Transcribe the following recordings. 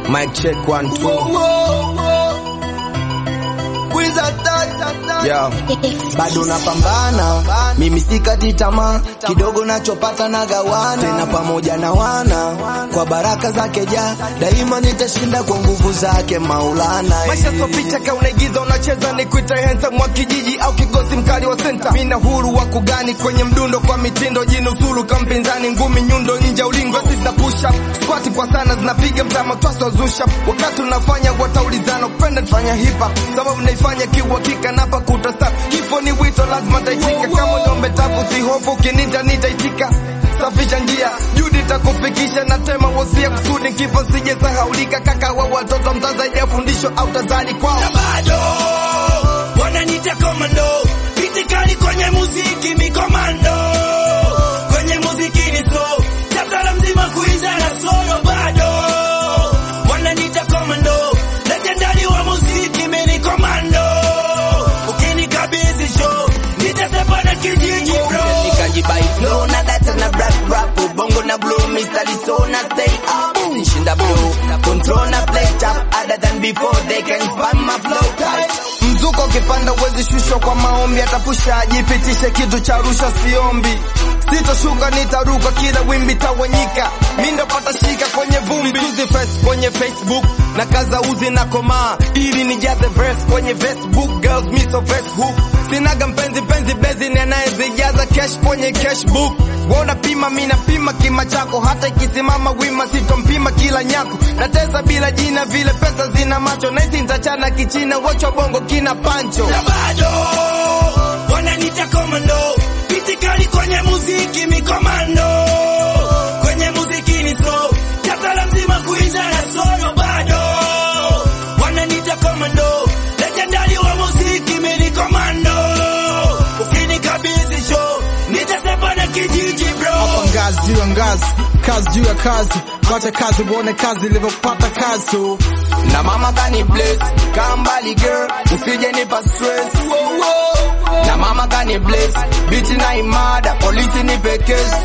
Mic check 1 2. Yo, bado napambana, mimi sikati tamaa, kidogo nachopata na gawana, tena pamoja na wana, kwa baraka zake ja, daima nitashinda kwa nguvu zake Maulana. Maisha so picha ka unaigiza unacheza ni kuita handsome wa kijiji au kigosi mkali wa center. Mina huru wa kugani kwenye mdundo kwa mitindo jinusuru kampinzani ngumi nyundo nje ulingo sisi push up. Squat kwa sana zinapiga mtama twaso zusha. Wakati unafanya wataulizana kupenda nifanya hip hop. Sababu naifanya kiuhakika napa kutasta. Kifo ni wito lazima taitika. Kama niombe tabu si hofu kinita nitaitika. Safisha njia Judi takufikisha na tema wasia kusudi kifo sije sahaulika. Kaka wa watoto mtazaidi ya fundisho au tazali kwao. Na bado wananiita komando, pitikali kwenye muziki mikomando. Kwenye muziki ni so chaptala mzima kuiza na solo. Bado wananiita komando, legendary wa muziki mimi komando. Ukinikabidhi show nitasepa na kijiji bro. Nikajibai flow na data na rap bongo na blow Mr. Lisona stay up. Nishinda blow control na play top other than before they can spam my flow tight. Mzuko ukipanda uwezi shushwa kwa maombi. Atapusha jipitishe kitu cha rusha siombi. Sitoshuka nitaruka kila wimbi tawanyika. Mindo pata shika kwenye vumbi. Tuzi face kwenye Facebook na kaza uzi na koma ili nijaze verse kwenye Facebook. Girls me so Facebook sinaga mpenzi bezi ninayezijaza cash kwenye cashbook. Wona pima mina pima kima chako. Hata ikisimama wima sitompima kila nyako. Natesa bila jina vile pesa zina macho. Naisi nitachana kichina wacho bongo kina pancho. Na bado wananiita komando, pitikali kwenye muziki mikomando. Kwenye muziki ni so chaptala mzima kuiza na solo. Bado wananiita komando, legendary wa muziki mimi komando. Ukinikabidhi show nitasepa na kijiji bro. Hapa ngazi juu ya ngazi, kazi juu ya kazi. Wacha kazi uone kazi ilivyopata kazi. Na mama kani bless kambali girl usije nipa stress. Na mama kani bless bitch na imada polisi nipe case.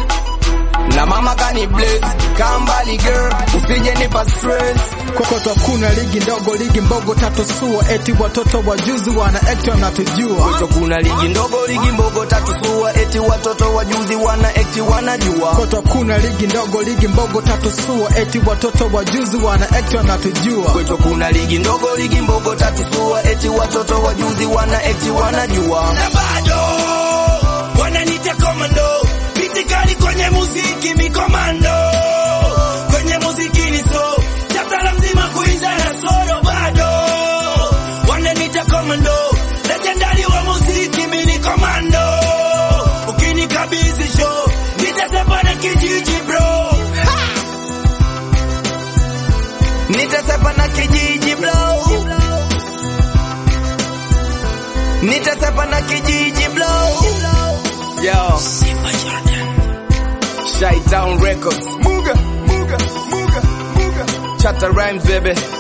Na mama kani bless kambali girl usije nipa stress. Kokoto kuna ligi ndogo ligi mbogo tatu sua. Eti watoto wajuzi wana act wanatujua. Kokoto kuna ligi ndogo ligi mbogo tatu sua. Eti watoto wajuzi wana act wanajua. Kokoto kuna ligi ndogo ligi mbogo tatu sua. Eti watoto wajuzi wana act wanatujua. Kokoto kuna ligi ndogo ligi mbogo tatu sua. Eti watoto wajuzi wana act wanajua. Na bado wananiita komando, pitikali kwenye muziki mikomando. Kwenye muziki ni so chaptala mzima kuiza na solo. Bado wananiita komando, legendary wa muziki mimi komando. Ukinikabidhi show nitasepa na kijiji bro. Nitasepa na kijiji bro. Nitasepa na kijiji bro. Yo, Shy Town Records. Muga. Chata rhymes baby.